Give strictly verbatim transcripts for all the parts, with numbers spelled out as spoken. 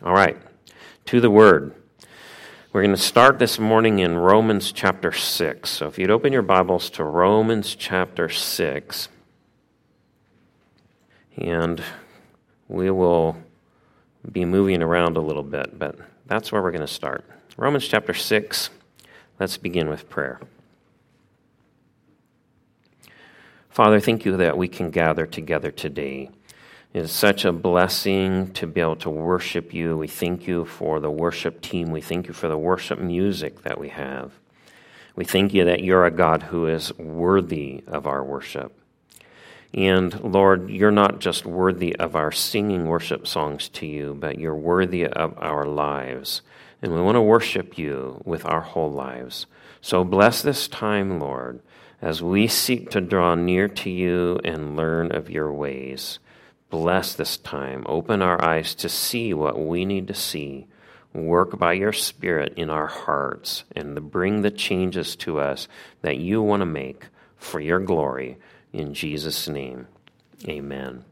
All right, to the Word. We're going to start this morning in Romans chapter six. So if you'd open your Bibles to Romans chapter six, and we will be moving around a little bit, but that's where we're going to start. Romans chapter six, let's begin with prayer. Father, thank you that we can gather together today. It is such a blessing to be able to worship you. We thank you for the worship team. We thank you for the worship music that we have. We thank you that you're a God who is worthy of our worship. And Lord, you're not just worthy of our singing worship songs to you, but you're worthy of our lives. And we want to worship you with our whole lives. So bless this time, Lord, as we seek to draw near to you and learn of your ways. Bless this time. Open our eyes to see what we need to see. Work by your Spirit in our hearts and bring the changes to us that you want to make for your glory. In Jesus' name, amen.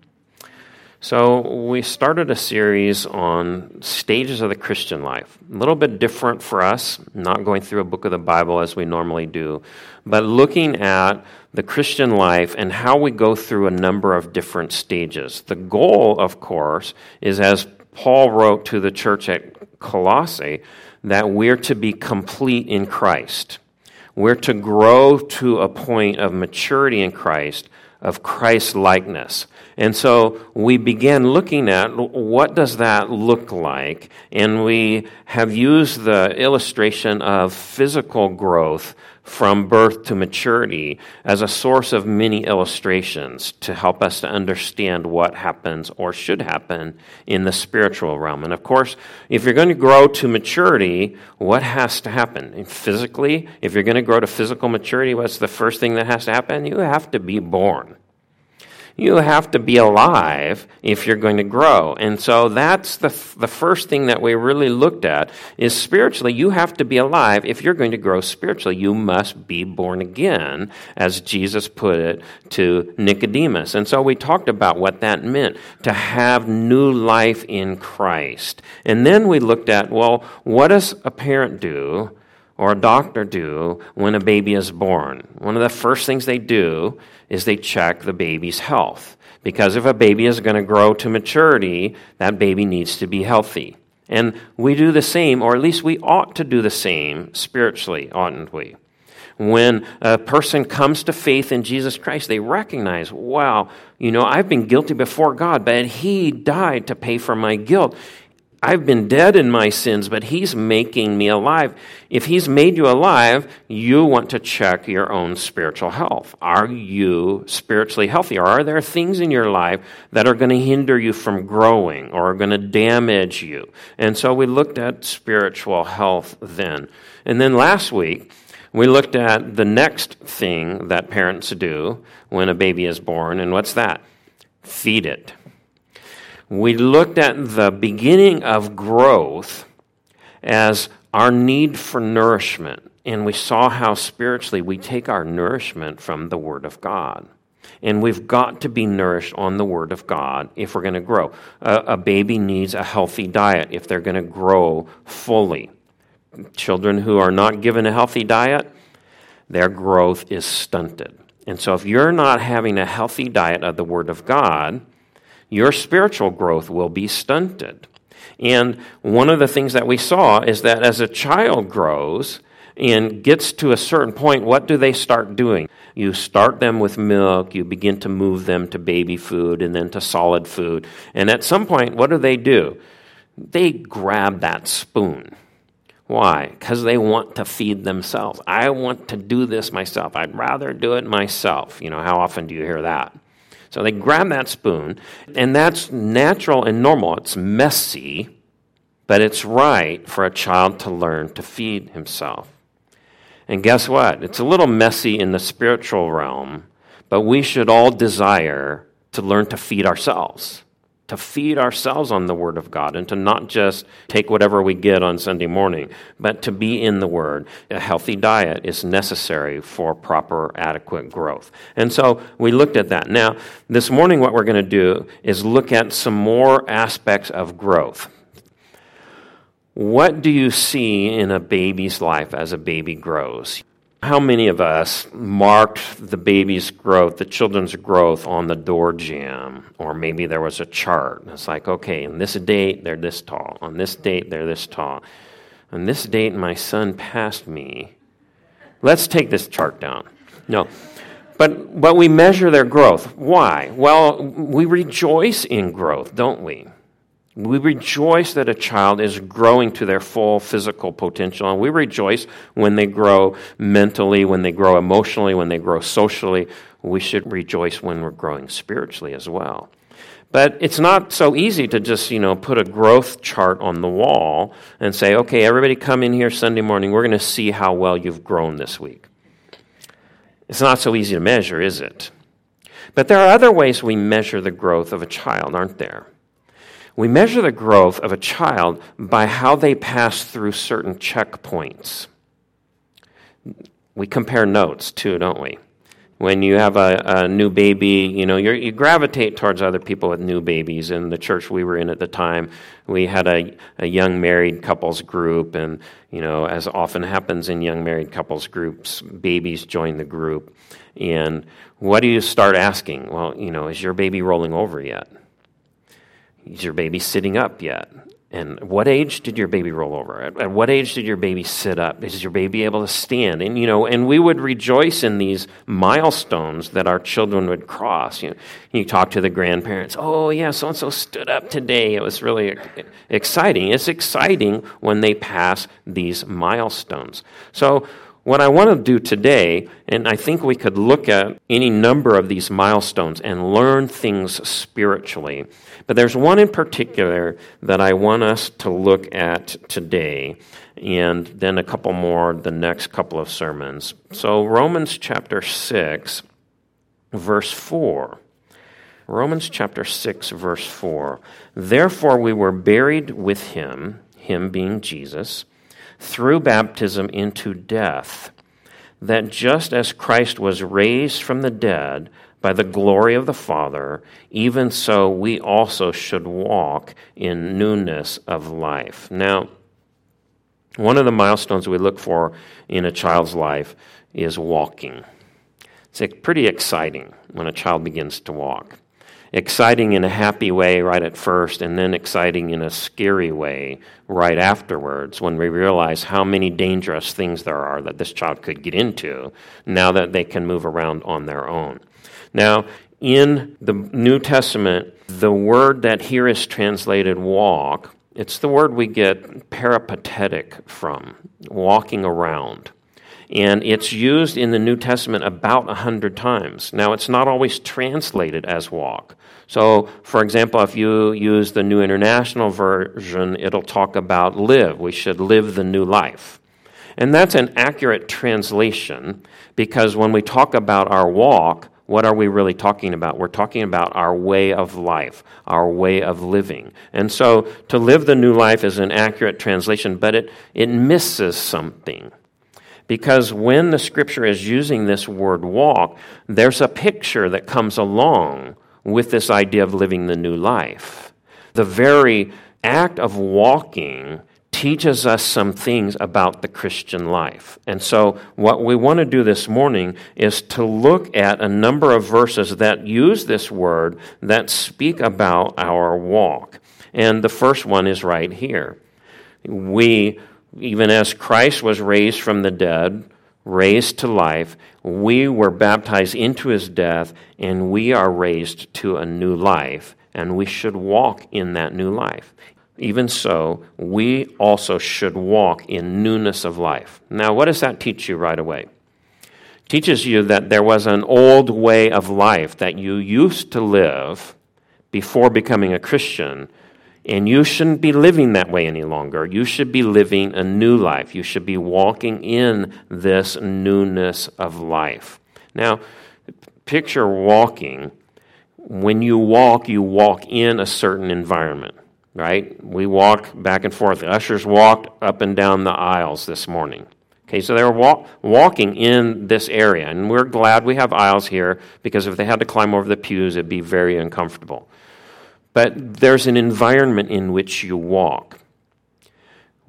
So we started a series on stages of the Christian life. A little bit different for us, not going through a book of the Bible as we normally do, but looking at the Christian life and how we go through a number of different stages. The goal, of course, is as Paul wrote to the church at Colossae, that we're to be complete in Christ. We're to grow to a point of maturity in Christ, of Christ-likeness. And so we began looking at what does that look like, and we have used the illustration of physical growth from birth to maturity as a source of many illustrations to help us to understand what happens or should happen in the spiritual realm. And of course, if you're going to grow to maturity, what has to happen? And physically, if you're going to grow to physical maturity, what's the first thing that has to happen? You have to be born. You have to be alive if you're going to grow. And so that's the the first thing that we really looked at is spiritually, you have to be alive if you're going to grow spiritually. You must be born again, as Jesus put it to Nicodemus. And so we talked about what that meant, to have new life in Christ. And then we looked at, well, what does a parent do or a doctor do when a baby is born? One of the first things they do is they check the baby's health. Because if a baby is going to grow to maturity, that baby needs to be healthy. And we do the same, or at least we ought to do the same spiritually, oughtn't we? When a person comes to faith in Jesus Christ, they recognize, wow, you know, I've been guilty before God, but He died to pay for my guilt. I've been dead in my sins, but He's making me alive. If He's made you alive, you want to check your own spiritual health. Are you spiritually healthy? Or are there things in your life that are going to hinder you from growing or are going to damage you? And so we looked at spiritual health then. And then last week, we looked at the next thing that parents do when a baby is born. And what's that? Feed it. We looked at the beginning of growth as our need for nourishment, and we saw how spiritually we take our nourishment from the Word of God. And we've got to be nourished on the Word of God if we're going to grow. A, a baby needs a healthy diet if they're going to grow fully. Children who are not given a healthy diet, their growth is stunted. And so if you're not having a healthy diet of the Word of God, your spiritual growth will be stunted. And one of the things that we saw is that as a child grows and gets to a certain point, what do they start doing? You start them with milk, you begin to move them to baby food and then to solid food. And at some point, what do they do? They grab that spoon. Why? Because they want to feed themselves. I want to do this myself. I'd rather do it myself. You know, how often do you hear that? So they grab that spoon, and that's natural and normal. It's messy, but it's right for a child to learn to feed himself. And guess what? It's a little messy in the spiritual realm, but we should all desire to learn to feed ourselves, to feed ourselves on the Word of God, and to not just take whatever we get on Sunday morning, but to be in the Word. A healthy diet is necessary for proper, adequate growth. And so we looked at that. Now, this morning what we're going to do is look at some more aspects of growth. What do you see in a baby's life as a baby grows? How many of us marked the baby's growth, the children's growth on the door jamb? Or maybe there was a chart. It's like, okay, on this date, they're this tall. On this date, they're this tall. On this date, my son passed me. Let's take this chart down. No. But, but we measure their growth. Why? Well, we rejoice in growth, don't we? We rejoice that a child is growing to their full physical potential, and we rejoice when they grow mentally, when they grow emotionally, when they grow socially. We should rejoice when we're growing spiritually as well. But it's not so easy to just, you know, put a growth chart on the wall and say, okay, everybody come in here Sunday morning, we're going to see how well you've grown this week. It's not so easy to measure, is it? But there are other ways we measure the growth of a child, aren't there? We measure the growth of a child by how they pass through certain checkpoints. We compare notes too, don't we? When you have a, a new baby, you know, you're, you gravitate towards other people with new babies. In the church we were in at the time, we had a, a young married couples group, and, you know, as often happens in young married couples groups, babies join the group. And what do you start asking? Well, you know, is your baby rolling over yet? Is your baby sitting up yet? And what age did your baby roll over? At, at what age did your baby sit up? Is your baby able to stand? And, you know, and we would rejoice in these milestones that our children would cross. You know, you talk to the grandparents, oh, yeah, so-and-so stood up today. It was really exciting. It's exciting when they pass these milestones. So what I want to do today, and I think we could look at any number of these milestones and learn things spiritually, but there's one in particular that I want us to look at today, and then a couple more the next couple of sermons. So Romans chapter six, verse four. Romans chapter six, verse four. Therefore we were buried with him, him being Jesus, through baptism into death, that just as Christ was raised from the dead by the glory of the Father, even so we also should walk in newness of life. Now, one of the milestones we look for in a child's life is walking. It's pretty exciting when a child begins to walk. Exciting in a happy way right at first, and then exciting in a scary way right afterwards when we realize how many dangerous things there are that this child could get into now that they can move around on their own. Now, in the New Testament, the word that here is translated walk, it's the word we get peripatetic from, walking around. And it's used in the New Testament about a hundred times. Now, it's not always translated as walk. So, for example, if you use the New International Version, it'll talk about live. We should live the new life. And that's an accurate translation, because when we talk about our walk, what are we really talking about? We're talking about our way of life, our way of living. And so, to live the new life is an accurate translation, but it, it misses something. Because when the Scripture is using this word walk, there's a picture that comes along with this idea of living the new life. The very act of walking teaches us some things about the Christian life. And so what we want to do this morning is to look at a number of verses that use this word that speak about our walk. And the first one is right here. We Even as Christ was raised from the dead, raised to life, we were baptized into his death, and we are raised to a new life, and we should walk in that new life. Even so, we also should walk in newness of life. Now, what does that teach you right away? It teaches you that there was an old way of life that you used to live before becoming a Christian, and you shouldn't be living that way any longer. You should be living a new life. You should be walking in this newness of life. Now, picture walking. When you walk, you walk in a certain environment, right? We walk back and forth. The ushers walked up and down the aisles this morning. Okay, so they were walk, walking in this area, and we're glad we have aisles here, because if they had to climb over the pews, it'd be very uncomfortable. But there's an environment in which you walk.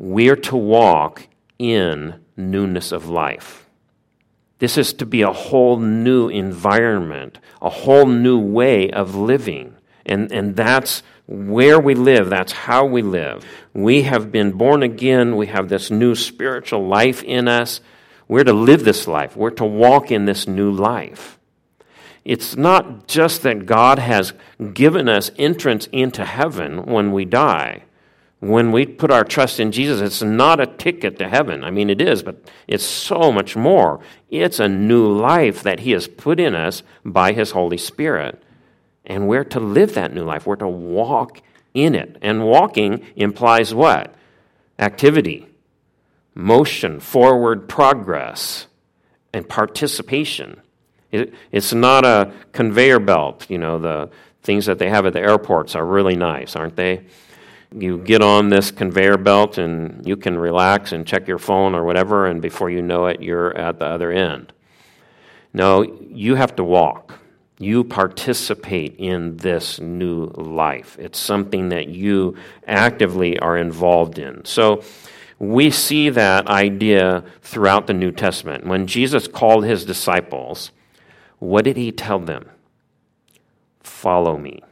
we're to walk in newness of life. This is to be a whole new environment, a whole new way of living. And, and that's where we live. That's how we live. We have been born again. We have this new spiritual life in us. We're to live this life. We're to walk in this new life. It's not just that God has given us entrance into heaven when we die. When we put our trust in Jesus, it's not a ticket to heaven. I mean, it is, but it's so much more. It's a new life that He has put in us by His Holy Spirit. And we're to live that new life. We're to walk in it. And walking implies what? Activity, motion, forward progress, and participation. It, it's not a conveyor belt. You know, the things that they have at the airports are really nice, aren't they? You get on this conveyor belt and you can relax and check your phone or whatever, and before you know it, you're at the other end. No, you have to walk. You participate in this new life. It's something that you actively are involved in. So we see that idea throughout the New Testament. When Jesus called His disciples, what did He tell them? Follow me.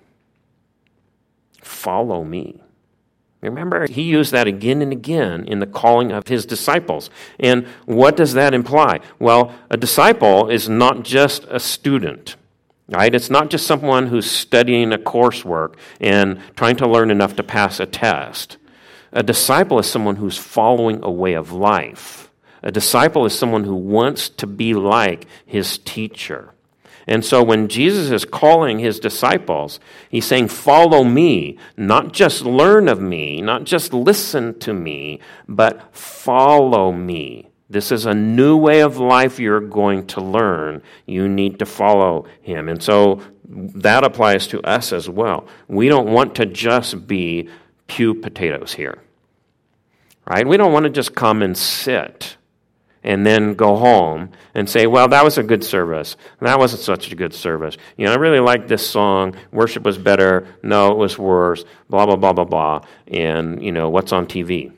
Follow me. Remember, He used that again and again in the calling of His disciples. And what does that imply? Well, a disciple is not just a student, right? It's not just someone who's studying a coursework and trying to learn enough to pass a test. A disciple is someone who's following a way of life. A disciple is someone who wants to be like his teacher. And so when Jesus is calling His disciples, He's saying, follow me, not just learn of me, not just listen to me, but follow me. This is a new way of life you're going to learn. You need to follow Him. And so that applies to us as well. We don't want to just be pew potatoes here, right? We don't want to just come and sit and then go home and say, well, that was a good service. That wasn't such a good service. You know, I really liked this song. Worship was better. No, it was worse. Blah, blah, blah, blah, blah. And, you know, what's on T V?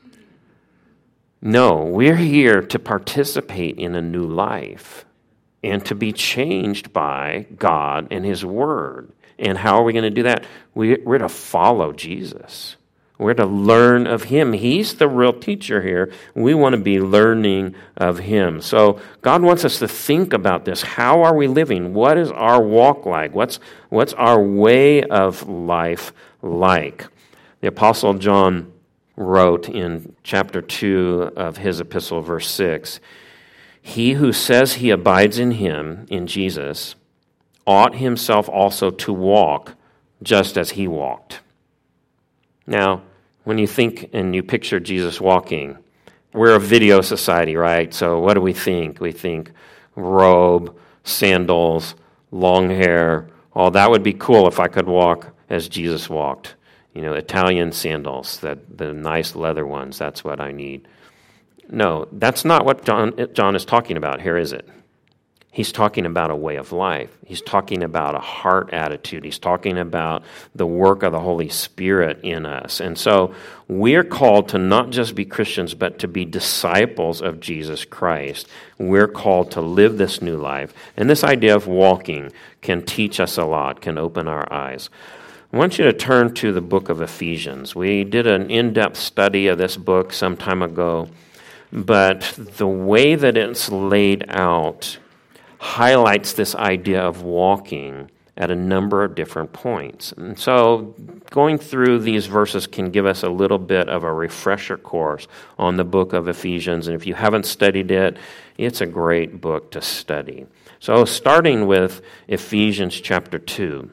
No, we're here to participate in a new life and to be changed by God and His Word. And how are we going to do that? We, we're to follow Jesus. We're to learn of Him. He's the real teacher here. We want to be learning of Him. So God wants us to think about this. How are we living? What is our walk like? What's, what's our way of life like? The Apostle John wrote in chapter two of his epistle, verse six, He who says he abides in Him, in Jesus, ought himself also to walk just as He walked. Now, when you think and you picture Jesus walking, we're a video society, right? So what do we think? We think robe, sandals, long hair. Oh, that would be cool if I could walk as Jesus walked. You know, Italian sandals, that the nice leather ones, that's what I need. No, that's not what John, John is talking about here, is it? He's talking about a way of life. He's talking about a heart attitude. He's talking about the work of the Holy Spirit in us. And so we're called to not just be Christians, but to be disciples of Jesus Christ. We're called to live this new life. And this idea of walking can teach us a lot, can open our eyes. I want you to turn to the book of Ephesians. We did an in-depth study of this book some time ago, but the way that it's laid out highlights this idea of walking at a number of different points. And so going through these verses can give us a little bit of a refresher course on the book of Ephesians. And if you haven't studied it, it's a great book to study. So starting with Ephesians chapter two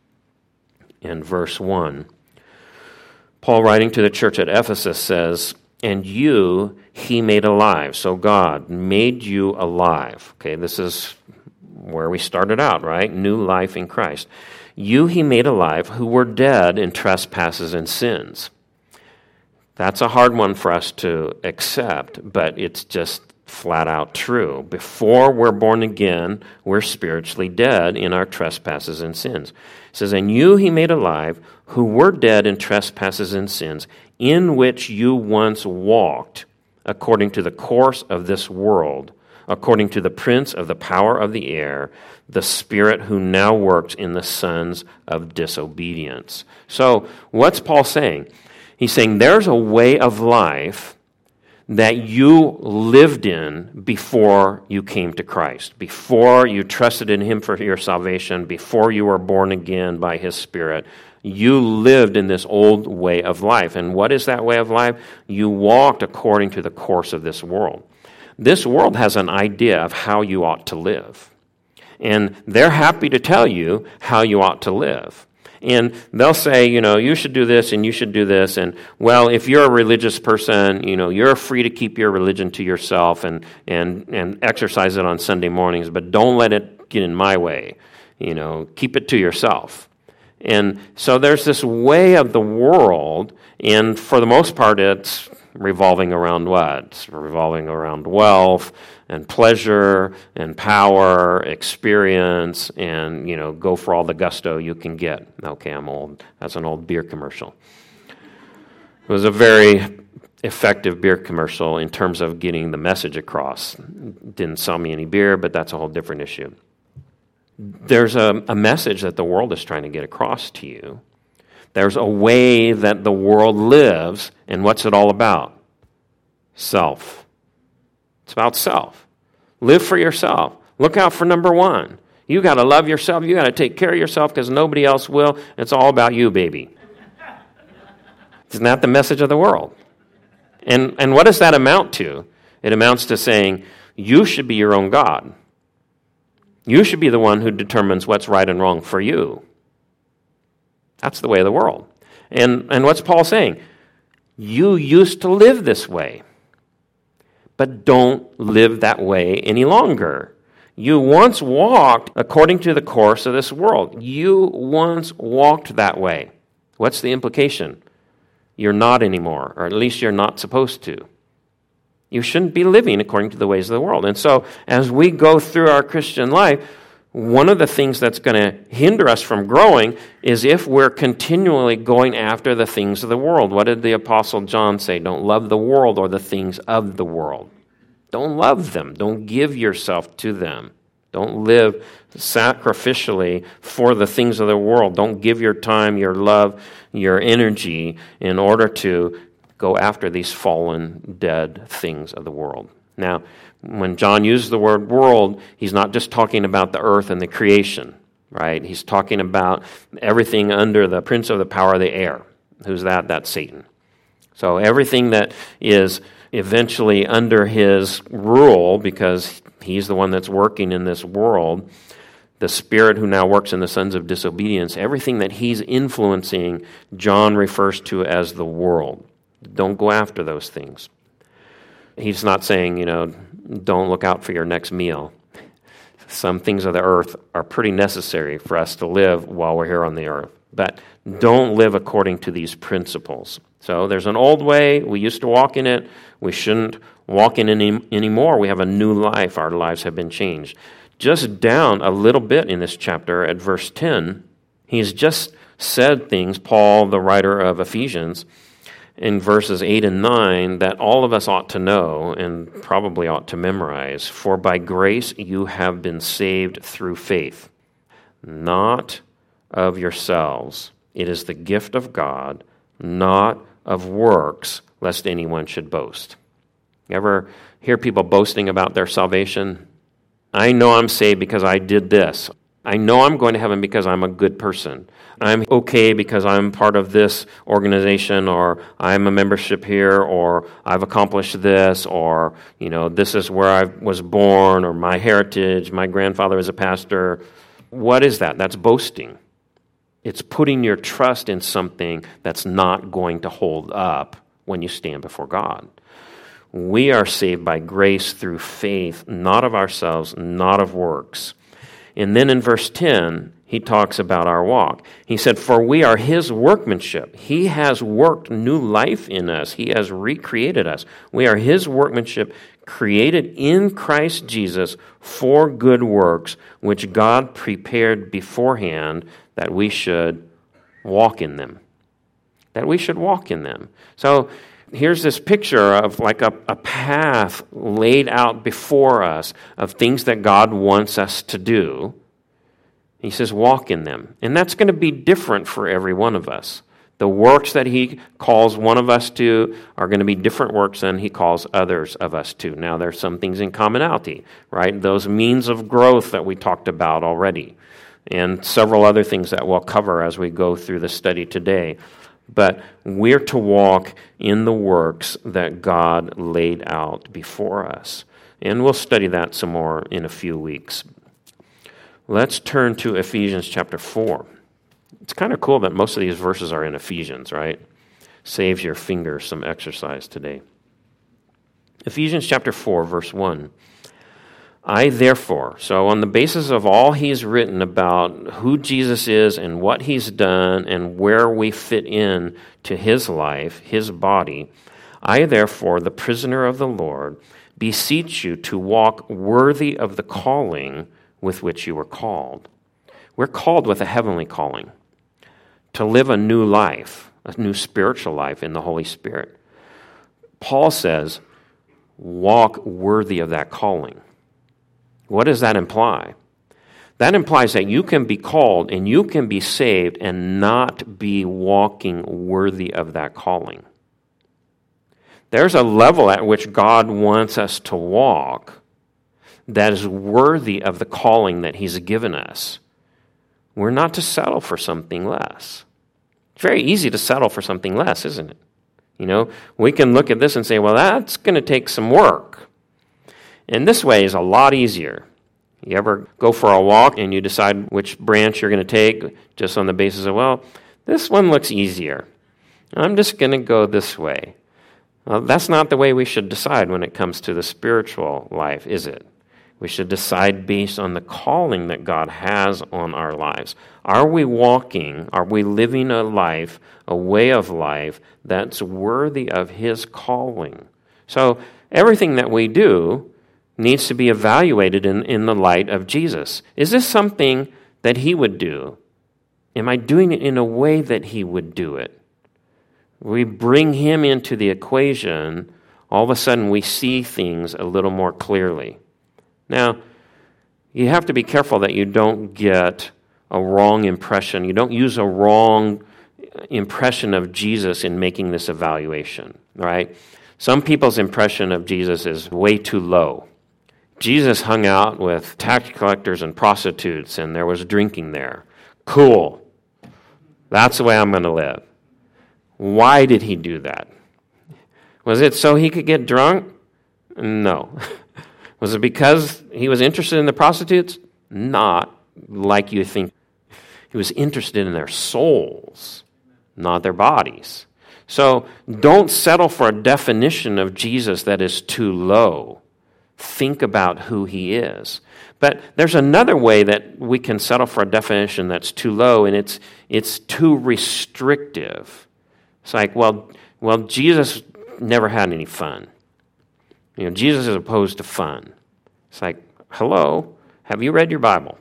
and verse one, Paul writing to the church at Ephesus says, and you He made alive. So God made you alive. Okay, this is where we started out, right? New life in Christ. You He made alive who were dead in trespasses and sins. That's a hard one for us to accept, but it's just flat out true. Before we're born again, we're spiritually dead in our trespasses and sins. It says, and you he made alive, who were dead in trespasses and sins, in which you once walked, according to the course of this world, according to the prince of the power of the air, the spirit who now works in the sons of disobedience. So, what's Paul saying? He's saying there's a way of life that you lived in before you came to Christ, before you trusted in him for your salvation, before you were born again by his Spirit. You lived in this old way of life. And what is that way of life? You walked according to the course of this world. This world has an idea of how you ought to live. And they're happy to tell you how you ought to live. And they'll say, you know, you should do this and you should do this. And, well, if you're a religious person, you know, you're free to keep your religion to yourself and, and, and exercise it on Sunday mornings, but don't let it get in my way. You know, keep it to yourself. And so there's this way of the world, and for the most part, it's revolving around what? It's revolving around wealth and pleasure and power, experience, and, you know, go for all the gusto you can get. Okay, I'm old. That's an old beer commercial. It was a very effective beer commercial in terms of getting the message across. Didn't sell me any beer, but that's a whole different issue. There's a, a message that the world is trying to get across to you. There's a way that the world lives, and what's it all about? Self. It's about self. Live for yourself. Look out for number one. You got to love yourself. You got to take care of yourself because nobody else will. It's all about you, baby. Isn't that the message of the world? And, and what does that amount to? It amounts to saying, you should be your own God. You should be the one who determines what's right and wrong for you. That's the way of the world. And, and what's Paul saying? You used to live this way, but don't live that way any longer. You once walked according to the course of this world. You once walked that way. What's the implication? You're not anymore, or at least you're not supposed to. You shouldn't be living according to the ways of the world. And so as we go through our Christian life, one of the things that's going to hinder us from growing is if we're continually going after the things of the world. What did the Apostle John say? Don't love the world or the things of the world. Don't love them. Don't give yourself to them. Don't live sacrificially for the things of the world. Don't give your time, your love, your energy in order to go after these fallen, dead things of the world. Now, when John uses the word world, he's not just talking about the earth and the creation, right? He's talking about everything under the prince of the power of the air. Who's that? That's Satan. So everything that is eventually under his rule, because he's the one that's working in this world, the spirit who now works in the sons of disobedience, everything that he's influencing, John refers to as the world. Don't go after those things. He's not saying, you know, don't look out for your next meal. Some things of the earth are pretty necessary for us to live while we're here on the earth. But don't live according to these principles. So there's an old way. We used to walk in it. We shouldn't walk in it any, anymore. We have a new life. Our lives have been changed. Just down a little bit in this chapter at verse ten, he's just said things, Paul, the writer of Ephesians, in verses eight and nine that all of us ought to know and probably ought to memorize. For by grace you have been saved through faith, not of yourselves. It is the gift of God, not of works, lest anyone should boast. You ever hear people boasting about their salvation? I know I'm saved because I did this. I know I'm going to heaven because I'm a good person. I'm okay because I'm part of this organization, or I'm a membership here, or I've accomplished this, or, you know, this is where I was born, or my heritage, my grandfather is a pastor. What is that? That's boasting. It's putting your trust in something that's not going to hold up when you stand before God. We are saved by grace through faith, not of ourselves, not of works. And then in verse ten, he talks about our walk. He said, for we are his workmanship. He has worked new life in us. He has recreated us. We are his workmanship, created in Christ Jesus for good works, which God prepared beforehand that we should walk in them. That we should walk in them. So here's this picture of like a, a path laid out before us of things that God wants us to do. He says, walk in them. And that's going to be different for every one of us. The works that he calls one of us to are going to be different works than he calls others of us to. Now, there's some things in commonality, right? Those means of growth that we talked about already, and several other things that we'll cover as we go through the study today. But we're to walk in the works that God laid out before us. And we'll study that some more in a few weeks. Let's turn to Ephesians chapter four. It's kind of cool that most of these verses are in Ephesians, right? Saves your fingers some exercise today. Ephesians chapter four, verse one. I therefore, so on the basis of all he's written about who Jesus is and what he's done and where we fit in to his life, his body, I therefore, the prisoner of the Lord, beseech you to walk worthy of the calling with which you were called. We're called with a heavenly calling to live a new life, a new spiritual life in the Holy Spirit. Paul says, walk worthy of that calling. What does that imply? That implies that you can be called and you can be saved and not be walking worthy of that calling. There's a level at which God wants us to walk that is worthy of the calling that he's given us. We're not to settle for something less. It's very easy to settle for something less, isn't it? You know, we can look at this and say, well, that's going to take some work. And this way is a lot easier. You ever go for a walk and you decide which branch you're going to take just on the basis of, well, this one looks easier. I'm just going to go this way. Well, that's not the way we should decide when it comes to the spiritual life, is it? We should decide based on the calling that God has on our lives. Are we walking, are we living a life, a way of life that's worthy of his calling? So everything that we do needs to be evaluated in, in the light of Jesus. Is this something that he would do? Am I doing it in a way that he would do it? We bring him into the equation, all of a sudden we see things a little more clearly. Now, you have to be careful that you don't get a wrong impression. You don't use a wrong impression of Jesus in making this evaluation, right? Some people's impression of Jesus is way too low. Jesus hung out with tax collectors and prostitutes, and there was drinking there. Cool. That's the way I'm going to live. Why did he do that? Was it so he could get drunk? No. Was it because he was interested in the prostitutes? Not like you think. He was interested in their souls, not their bodies. So don't settle for a definition of Jesus that is too low. Think about who he is. But there's another way that we can settle for a definition that's too low, and it's it's too restrictive. It's like, well, well, Jesus never had any fun. You know, Jesus is opposed to fun. It's like, hello, have you read your Bible?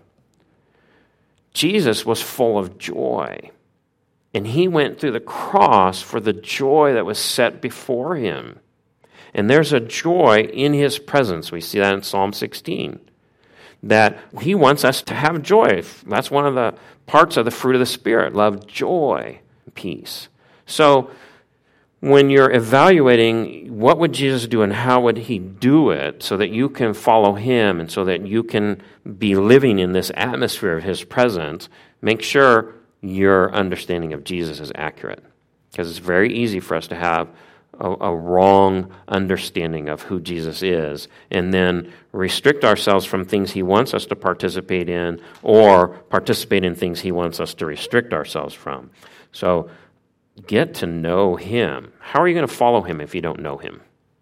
Jesus was full of joy. And he went through the cross for the joy that was set before him. And there's a joy in his presence. We see that in Psalm sixteen. That he wants us to have joy. That's one of the parts of the fruit of the Spirit. Love, joy, peace. So when you're evaluating what would Jesus do and how would he do it so that you can follow him and so that you can be living in this atmosphere of his presence, make sure your understanding of Jesus is accurate. Because it's very easy for us to have a, a wrong understanding of who Jesus is and then restrict ourselves from things he wants us to participate in or participate in things he wants us to restrict ourselves from. So get to know him. How are you going to follow him if you don't know him?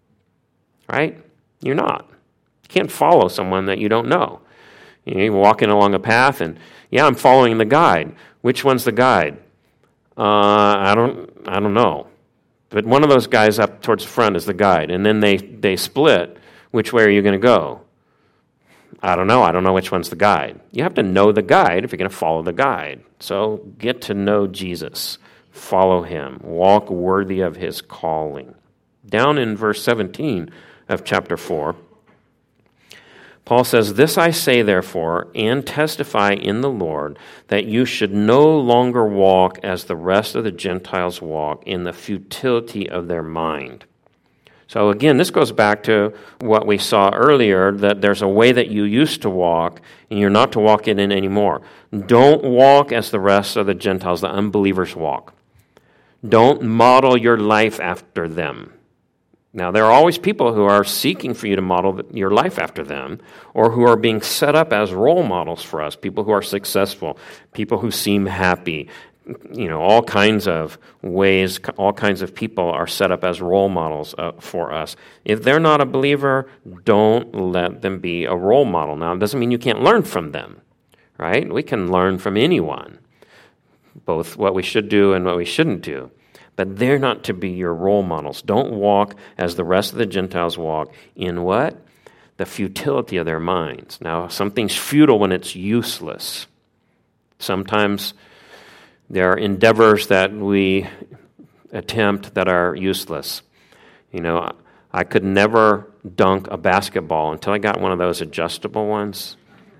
Right? You're not. You can't follow someone that you don't know. You know, you're walking along a path and, yeah, I'm following the guide. Which one's the guide? Uh, I don't I don't know. But one of those guys up towards the front is the guide. And then they, they split. Which way are you going to go? I don't know. I don't know which one's the guide. You have to know the guide if you're going to follow the guide. So get to know Jesus. Follow him. Walk worthy of his calling. Down in verse seventeen of chapter four, Paul says, "This I say, therefore, and testify in the Lord, that you should no longer walk as the rest of the Gentiles walk, in the futility of their mind." So again, this goes back to what we saw earlier, that there's a way that you used to walk, and you're not to walk it in anymore. Don't walk as the rest of the Gentiles, the unbelievers, walk. Don't model your life after them. Now, there are always people who are seeking for you to model your life after them, or who are being set up as role models for us, people who are successful, people who seem happy. You know, all kinds of ways, all kinds of people are set up as role models uh, for us. If they're not a believer, don't let them be a role model. Now, it doesn't mean you can't learn from them, right? We can learn from anyone, both what we should do and what we shouldn't do. But they're not to be your role models. Don't walk as the rest of the Gentiles walk, in what? The futility of their minds. Now, something's futile when it's useless. Sometimes there are endeavors that we attempt that are useless. You know, I could never dunk a basketball until I got one of those adjustable ones.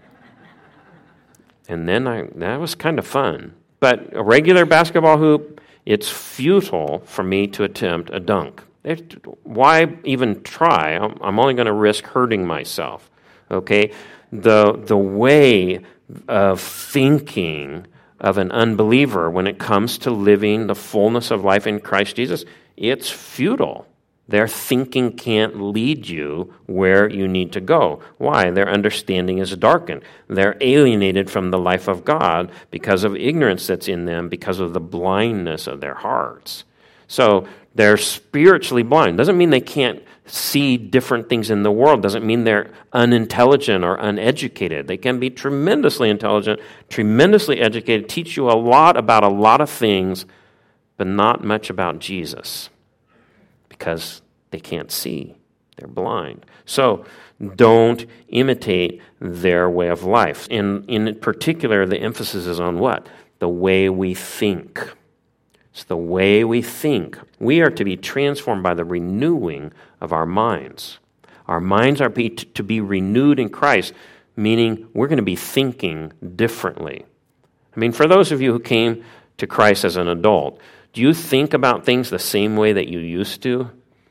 And then I that was kind of fun. But a regular basketball hoop, it's futile for me to attempt a dunk. It, why even try? I'm, I'm only going to risk hurting myself. Okay? The, the way of thinking of an unbeliever when it comes to living the fullness of life in Christ Jesus, it's futile. Their thinking can't lead you where you need to go. Why? Their understanding is darkened. They're alienated from the life of God because of ignorance that's in them, because of the blindness of their hearts. So they're spiritually blind. Doesn't mean they can't see different things in the world. Doesn't mean they're unintelligent or uneducated. They can be tremendously intelligent, tremendously educated, teach you a lot about a lot of things, but not much about Jesus. Because they can't see. They're blind. So don't imitate their way of life. And in particular, the emphasis is on what? The way we think. It's the way we think. We are to be transformed by the renewing of our minds. Our minds are be, to be renewed in Christ, meaning we're going to be thinking differently. I mean, for those of you who came to Christ as an adult, do you think about things the same way that you used to?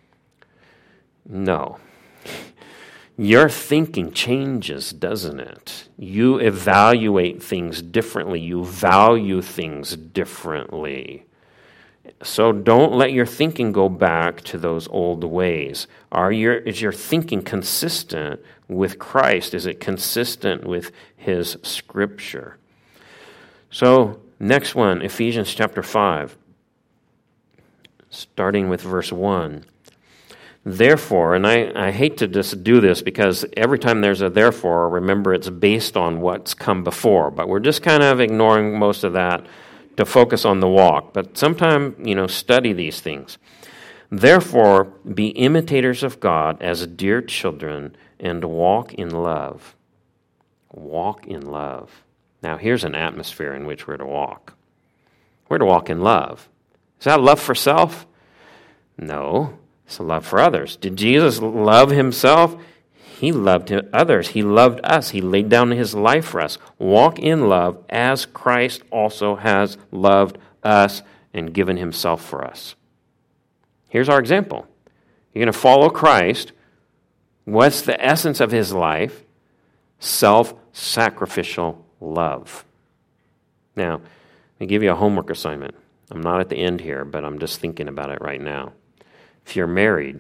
No. Your thinking changes, doesn't it? You evaluate things differently. You value things differently. So don't let your thinking go back to those old ways. Are your, is your thinking consistent with Christ? Is it consistent with his Scripture? So, next one, Ephesians chapter five. Starting with verse one. Therefore, and I, I hate to just do this because every time there's a therefore, remember it's based on what's come before. But we're just kind of ignoring most of that to focus on the walk. But sometime, you know, study these things. Therefore, be imitators of God as dear children and walk in love. Walk in love. Now, here's an atmosphere in which we're to walk. We're to walk in love. Is that love for self? No, it's a love for others. Did Jesus love himself? He loved others. He loved us. He laid down his life for us. Walk in love as Christ also has loved us and given himself for us. Here's our example. You're going to follow Christ. What's the essence of his life? Self-sacrificial love. Now, let me give you a homework assignment. I'm not at the end here, but I'm just thinking about it right now. If you're married,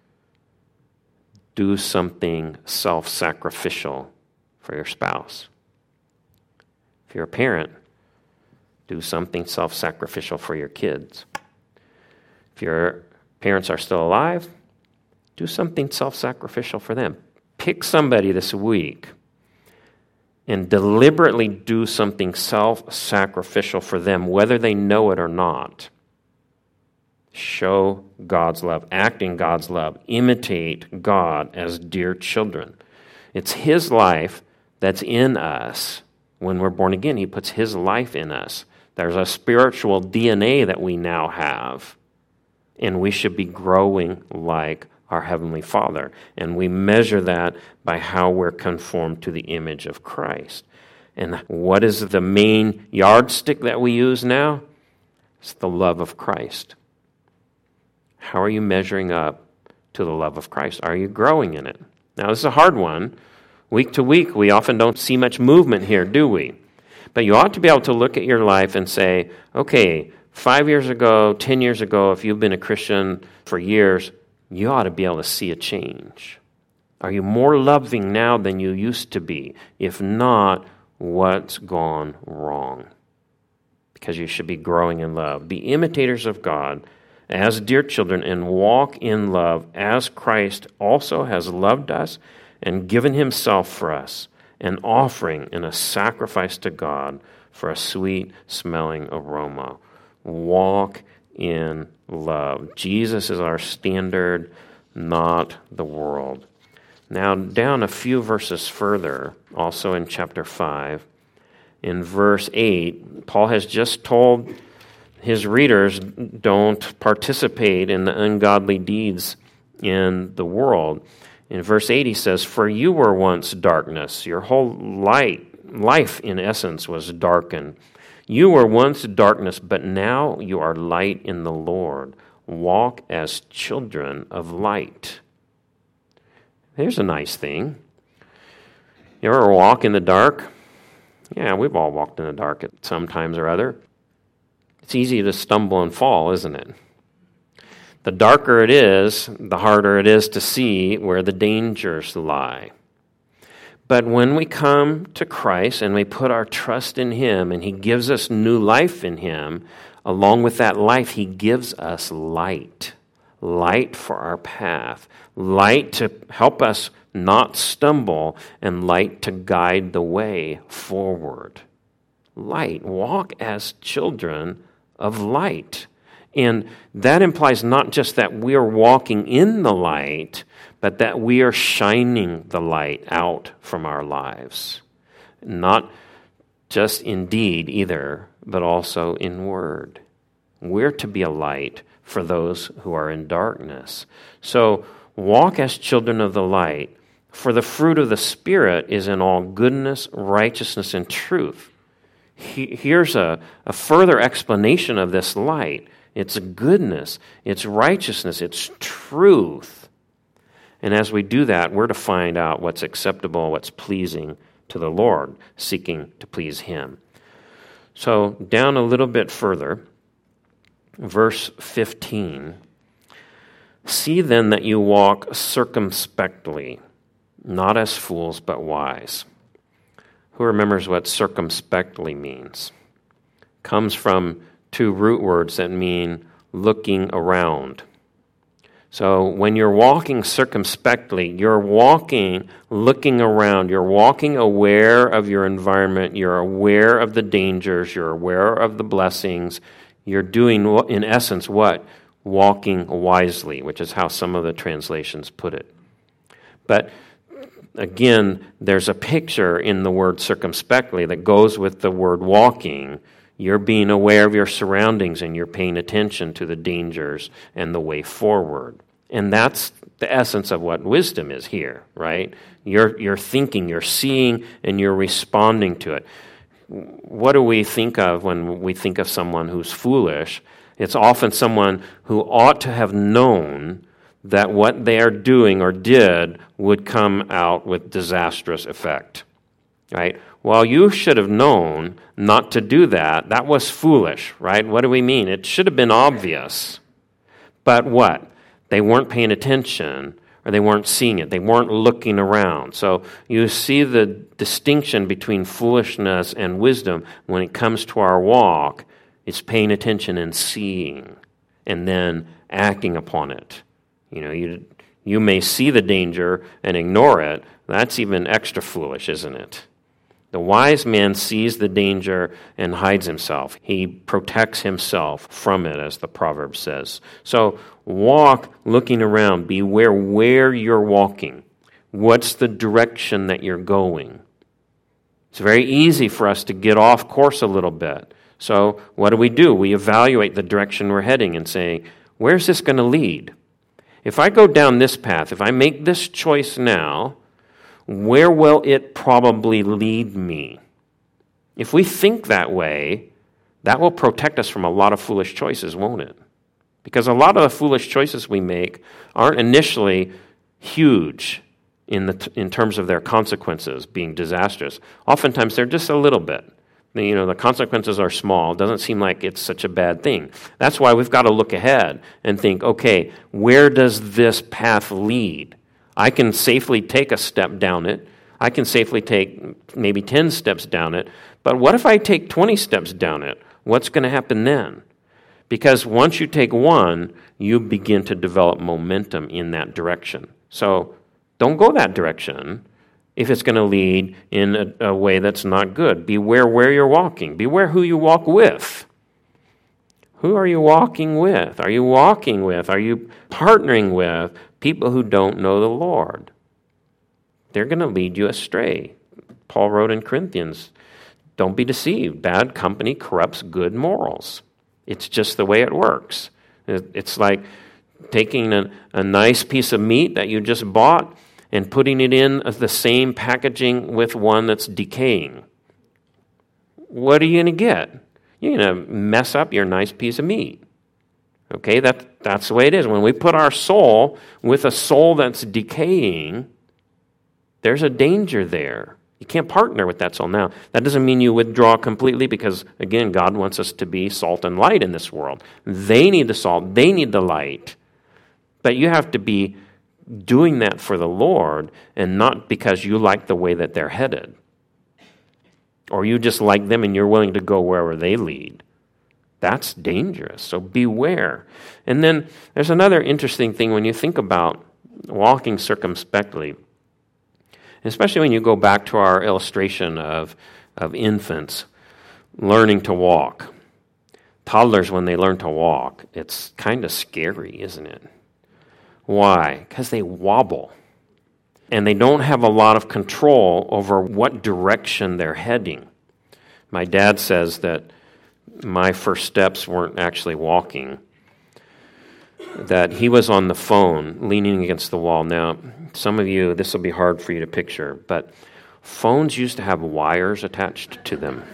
do something self-sacrificial for your spouse. If you're a parent, do something self-sacrificial for your kids. If your parents are still alive, do something self-sacrificial for them. Pick somebody this week and deliberately do something self-sacrificial for them, whether they know it or not. Show God's love, act in God's love, imitate God as dear children. It's His life that's in us when we're born again. He puts His life in us. There's a spiritual D N A that we now have, and we should be growing like our Heavenly Father. And we measure that by how we're conformed to the image of Christ. And what is the main yardstick that we use now? It's the love of Christ. How are you measuring up to the love of Christ? Are you growing in it? Now, this is a hard one. Week to week, we often don't see much movement here, do we? But you ought to be able to look at your life and say, okay, five years ago, ten years ago, if you've been a Christian for years, you ought to be able to see a change. Are you more loving now than you used to be? If not, what's gone wrong? Because you should be growing in love. Be imitators of God as dear children and walk in love as Christ also has loved us and given Himself for us, an offering and a sacrifice to God for a sweet-smelling aroma. Walk in love. Jesus is our standard, not the world. Now, down a few verses further, also in chapter five, in verse eight, Paul has just told his readers, don't participate in the ungodly deeds in the world. In verse eight, he says, for you were once darkness. Your whole light, life, in essence, was darkened. You were once darkness, but now you are light in the Lord. Walk as children of light. Here's a nice thing. You ever walk in the dark? Yeah, we've all walked in the dark at some times or other. It's easy to stumble and fall, isn't it? The darker it is, the harder it is to see where the dangers lie. But when we come to Christ and we put our trust in Him and He gives us new life in Him, along with that life, He gives us light. Light for our path. Light to help us not stumble, and light to guide the way forward. Light. Walk as children of light. And that implies not just that we are walking in the light, but that we are shining the light out from our lives. Not just in deed either, but also in word. We're to be a light for those who are in darkness. So walk as children of the light, for the fruit of the Spirit is in all goodness, righteousness, and truth. Here's a, a further explanation of this light. It's goodness, it's righteousness, it's truth. And as we do that, we're to find out what's acceptable, what's pleasing to the Lord, seeking to please Him. So down a little bit further, verse fifteen. See then that you walk circumspectly, not as fools, but wise. Who remembers what circumspectly means? Comes from two root words that mean looking around. So when you're walking circumspectly, you're walking, looking around, you're walking aware of your environment, you're aware of the dangers, you're aware of the blessings. You're doing, in essence, what? Walking wisely, which is how some of the translations put it. But again, there's a picture in the word circumspectly that goes with the word walking. You're being aware of your surroundings and you're paying attention to the dangers and the way forward. And that's the essence of what wisdom is here, right? You're, you're thinking, you're seeing, and you're responding to it. What do we think of when we think of someone who's foolish? It's often someone who ought to have known that what they are doing or did would come out with disastrous effect, right? Well, you should have known not to do that. That was foolish, right? What do we mean? It should have been obvious. But what? They weren't paying attention, or they weren't seeing it. They weren't looking around. So you see the distinction between foolishness and wisdom when it comes to our walk. It's paying attention and seeing, and then acting upon it. You know, you you may see the danger and ignore it. That's even extra foolish, isn't it? The wise man sees the danger and hides himself. He protects himself from it, as the proverb says. So walk looking around. Beware where you're walking. What's the direction that you're going? It's very easy for us to get off course a little bit. So what do we do? We evaluate the direction we're heading and say, where's this going to lead? If I go down this path, if I make this choice now, where will it probably lead me? If we think that way, that will protect us from a lot of foolish choices, won't it? Because a lot of the foolish choices we make aren't initially huge in the in terms of their consequences being disastrous. Oftentimes they're just a little bit. You know, the consequences are small. It doesn't seem like it's such a bad thing. That's why we've got to look ahead and think, okay, where does this path lead? I can safely take a step down it. I can safely take maybe ten steps down it. But what if I take twenty steps down it? What's going to happen then? Because once you take one, you begin to develop momentum in that direction. So don't go that direction if it's going to lead in a, a way that's not good. Beware where you're walking. Beware who you walk with. Who are you walking with? Are you walking with? Are you partnering with people who don't know the Lord? They're going to lead you astray. Paul wrote in Corinthians, don't be deceived. Bad company corrupts good morals. It's just the way it works. It's like taking a, a nice piece of meat that you just bought and putting it in the same packaging with one that's decaying. What are you going to get? You're going to mess up your nice piece of meat. Okay, that, that's the way it is. When we put our soul with a soul that's decaying, there's a danger there. You can't partner with that soul. Now, that doesn't mean you withdraw completely because, again, God wants us to be salt and light in this world. They need the salt. They need the light. But you have to be doing that for the Lord and not because you like the way that they're headed. Or you just like them and you're willing to go wherever they lead. That's dangerous. So beware. And then there's another interesting thing when you think about walking circumspectly, especially when you go back to our illustration of, of infants learning to walk. Toddlers, when they learn to walk, it's kind of scary, isn't it? Why? Because they wobble. And they don't have a lot of control over what direction they're heading. My dad says that my first steps weren't actually walking, that he was on the phone leaning against the wall. Now, some of you, this will be hard for you to picture, but phones used to have wires attached to them.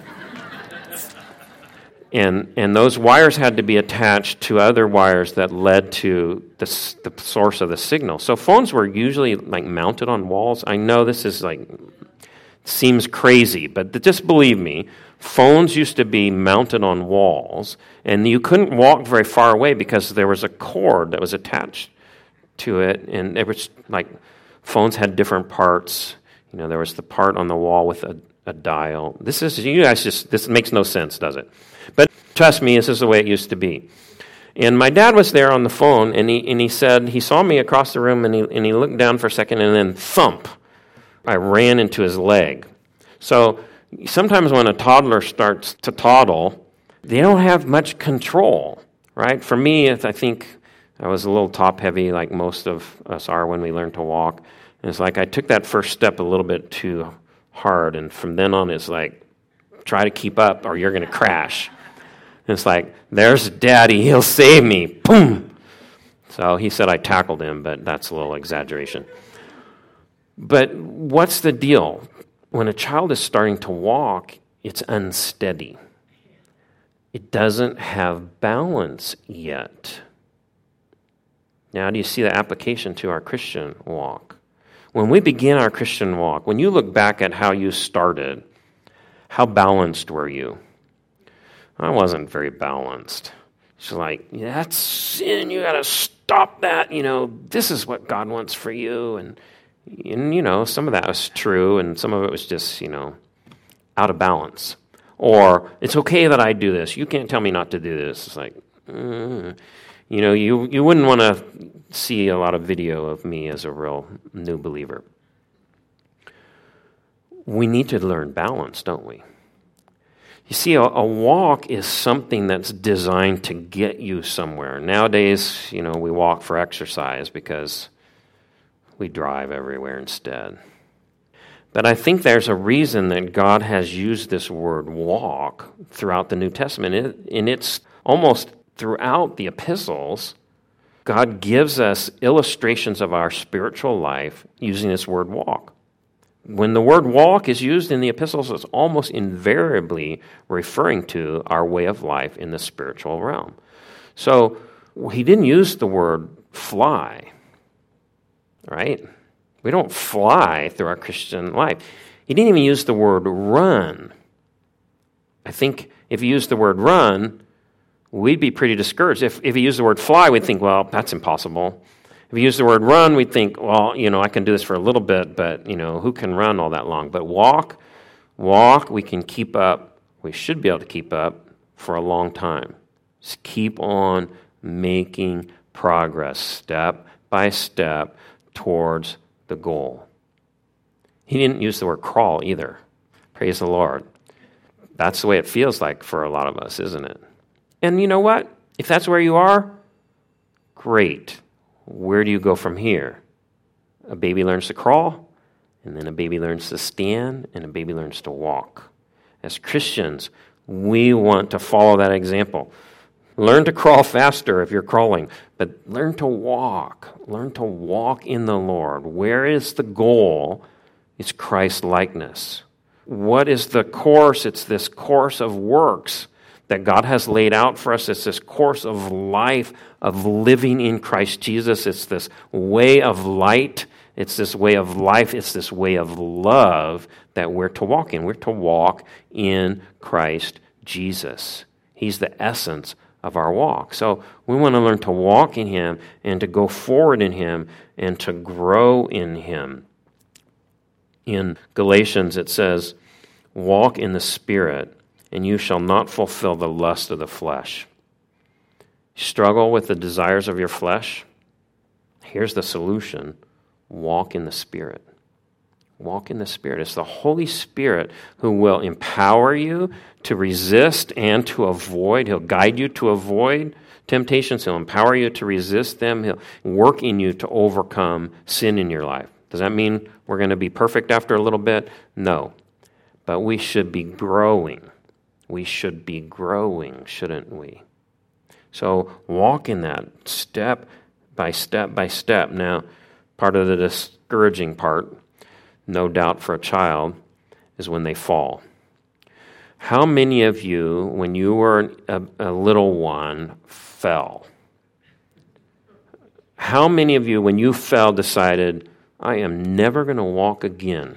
And and those wires had to be attached to other wires that led to the, the source of the signal. So phones were usually like mounted on walls. I know this is like, seems crazy, but just believe me, phones used to be mounted on walls, and you couldn't walk very far away because there was a cord that was attached to it, and it was like phones had different parts. You know, there was the part on the wall with a, a dial. This is, you guys just, this makes no sense, does it? But trust me, this is the way it used to be. And my dad was there on the phone, and he and he said, he saw me across the room, and he and he looked down for a second, and then thump, I ran into his leg. So sometimes when a toddler starts to toddle, they don't have much control, right? For me, I think I was a little top-heavy, like most of us are when we learn to walk. And it's like I took that first step a little bit too hard, and from then on, it's like, try to keep up, or you're going to crash. And it's like, there's Daddy, he'll save me. Boom! So he said I tackled him, but that's a little exaggeration. But what's the deal? When a child is starting to walk, it's unsteady. It doesn't have balance yet. Now, do you see the application to our Christian walk? When we begin our Christian walk, when you look back at how you started, how balanced were you? I wasn't very balanced. She's like, yeah, that's sin. You got to stop that. You know, this is what God wants for you. And, and, you know, some of that was true, and some of it was just, you know, out of balance. Or, it's okay that I do this. You can't tell me not to do this. It's like, mm. you know, you, you wouldn't want to see a lot of video of me as a real new believer. we need to learn balance, don't we? You see, a, a walk is something that's designed to get you somewhere. Nowadays, you know, we walk for exercise because we drive everywhere instead. But I think there's a reason that God has used this word walk throughout the New Testament. It, and it's almost throughout the epistles, God gives us illustrations of our spiritual life using this word walk. When the word walk is used in the epistles, it's almost invariably referring to our way of life in the spiritual realm. So he didn't use the word fly, right? We don't fly through our Christian life. He didn't even use the word run. I think if he used the word run, we'd be pretty discouraged. If, if he used the word fly, we'd think, well, that's impossible. If he used the word run, we'd think, well, you know, I can do this for a little bit, but, you know, who can run all that long? But walk, walk, we can keep up. We should be able to keep up for a long time. Just keep on making progress, step by step, towards the goal. He didn't use the word crawl either. Praise the Lord. That's the way it feels like for a lot of us, isn't it? And you know what? If that's where you are, great. Where do you go from here? A baby learns to crawl, and then a baby learns to stand, and a baby learns to walk. As Christians, we want to follow that example. Learn to crawl faster if you're crawling, but learn to walk. Learn to walk in the Lord. Where is the goal? It's Christ-likeness. What is the course? It's this course of works that God has laid out for us. It's this course of life, of living in Christ Jesus. It's this way of light. It's this way of life. It's this way of love that we're to walk in. We're to walk in Christ Jesus. He's the essence of our walk. So we want to learn to walk in Him and to go forward in Him and to grow in Him. In Galatians it says, walk in the Spirit, and you shall not fulfill the lust of the flesh. Struggle with the desires of your flesh? Here's the solution. Walk in the Spirit. Walk in the Spirit. It's the Holy Spirit who will empower you to resist and to avoid. He'll guide you to avoid temptations. He'll empower you to resist them. He'll work in you to overcome sin in your life. Does that mean we're going to be perfect after a little bit? No. But we should be growing. We should be growing, shouldn't we? So walk in that step by step by step. Now, part of the discouraging part, no doubt for a child, is when they fall. How many of you, when you were a, a little one, fell? How many of you, when you fell, decided, I am never going to walk again?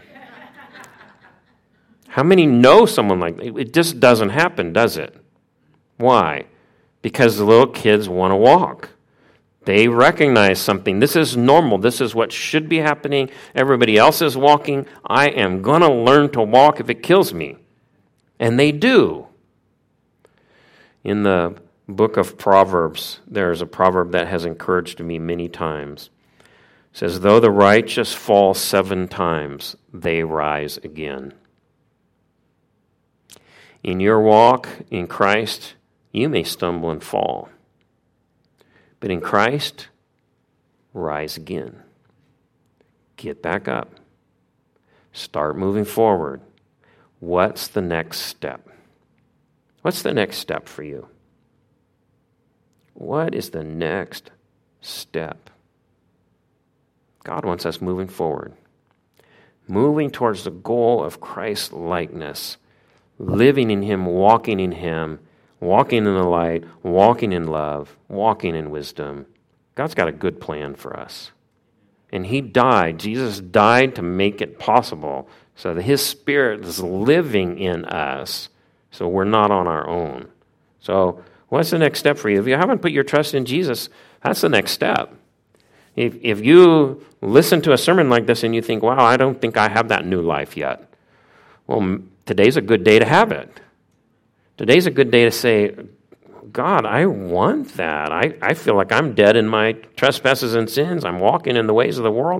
How many know someone like that? It just doesn't happen, does it? Why? Because the little kids want to walk. They recognize something. This is normal. This is what should be happening. Everybody else is walking. I am going to learn to walk if it kills me. And they do. In the book of Proverbs, there's a proverb that has encouraged me many times. It says, though the righteous fall seven times, they rise again. In your walk in Christ, you may stumble and fall. But in Christ, rise again. Get back up. Start moving forward. What's the next step? What's the next step for you? What is the next step? God wants us moving forward. Moving towards the goal of Christ's likeness. Living in Him, walking in Him, walking in the light, walking in love, walking in wisdom. God's got a good plan for us. And He died. Jesus died to make it possible so that His Spirit is living in us so we're not on our own. So what's the next step for you? If you haven't put your trust in Jesus, that's the next step. If, if you listen to a sermon like this and you think, wow, I don't think I have that new life yet. Well, today's a good day to have it. Today's a good day to say, God, I want that. I, I feel like I'm dead in my trespasses and sins. I'm walking in the ways of the world.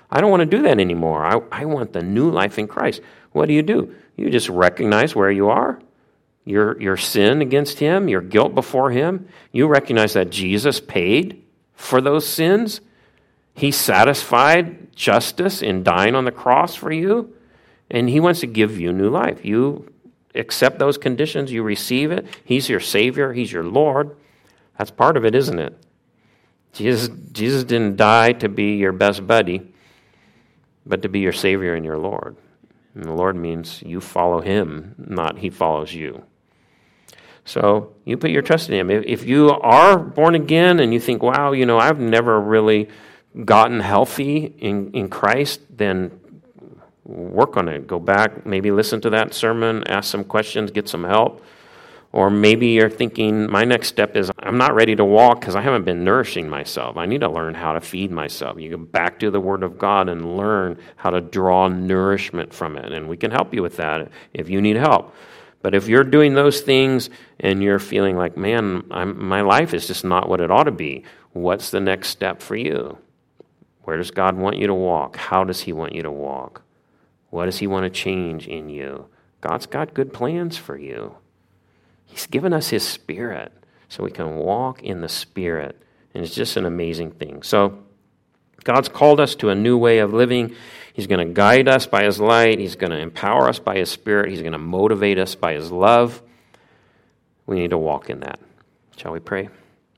I don't want to do that anymore. I, I want the new life in Christ. What do you do? You just recognize where you are, your, your sin against him, your guilt before him. You recognize that Jesus paid for those sins. He satisfied justice in dying on the cross for you, and he wants to give you new life. You accept those conditions, you receive it. He's your Savior, he's your Lord. That's part of it, isn't it? Jesus, Jesus didn't die to be your best buddy, but to be your Savior and your Lord. And the Lord means you follow him, not he follows you. So you put your trust in him. If, if you are born again and you think, wow, you know, I've never really gotten healthy in, in Christ, then work on it. Go back, maybe listen to that sermon, ask some questions, get some help. Or maybe you're thinking, my next step is I'm not ready to walk because I haven't been nourishing myself. I need to learn how to feed myself. You go back to the Word of God and learn how to draw nourishment from it. And we can help you with that if you need help. But if you're doing those things and you're feeling like, man, I'm, my life is just not what it ought to be, what's the next step for you? Where does God want you to walk? How does he want you to walk? What does he want to change in you? God's got good plans for you. He's given us his Spirit so we can walk in the Spirit. And it's just an amazing thing. So God's called us to a new way of living. He's going to guide us by his light. He's going to empower us by his Spirit. He's going to motivate us by his love. We need to walk in that. Shall we pray?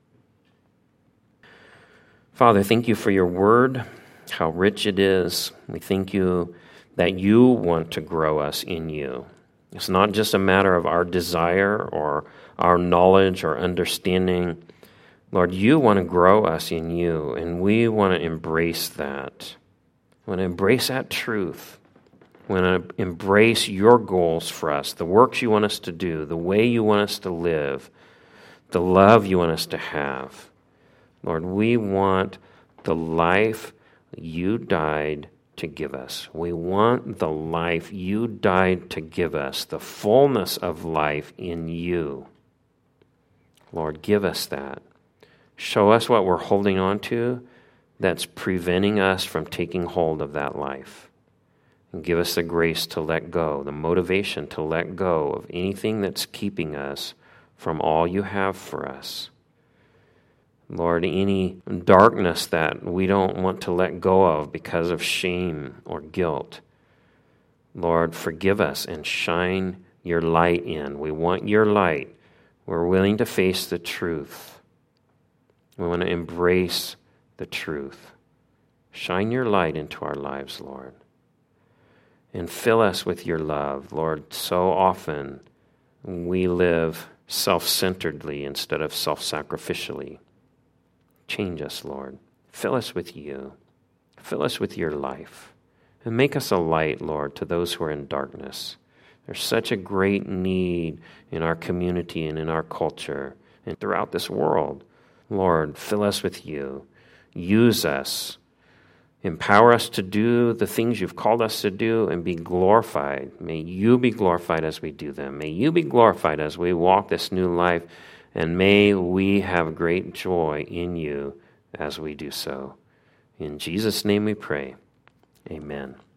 Father, thank you for your word, how rich it is. We thank you that you want to grow us in you. It's not just a matter of our desire or our knowledge or understanding. Lord, you want to grow us in you, and we want to embrace that. We want to embrace that truth. We want to embrace your goals for us, the works you want us to do, the way you want us to live, the love you want us to have. Lord, we want the life you died to give us. We want the life you died to give us, the fullness of life in you. Lord, give us that. Show us what we're holding on to that's preventing us from taking hold of that life. And give us the grace to let go, the motivation to let go of anything that's keeping us from all you have for us. Lord, any darkness that we don't want to let go of because of shame or guilt, Lord, forgive us and shine your light in. We want your light. We're willing to face the truth. We want to embrace the truth. Shine your light into our lives, Lord. And fill us with your love, Lord. So often we live self-centeredly instead of self-sacrificially. Change us, Lord. Fill us with you. Fill us with your life. And make us a light, Lord, to those who are in darkness. There's such a great need in our community and in our culture and throughout this world. Lord, fill us with you. Use us. Empower us to do the things you've called us to do and be glorified. May you be glorified as we do them. May you be glorified as we walk this new life. And may we have great joy in you as we do so. In Jesus' name we pray. Amen.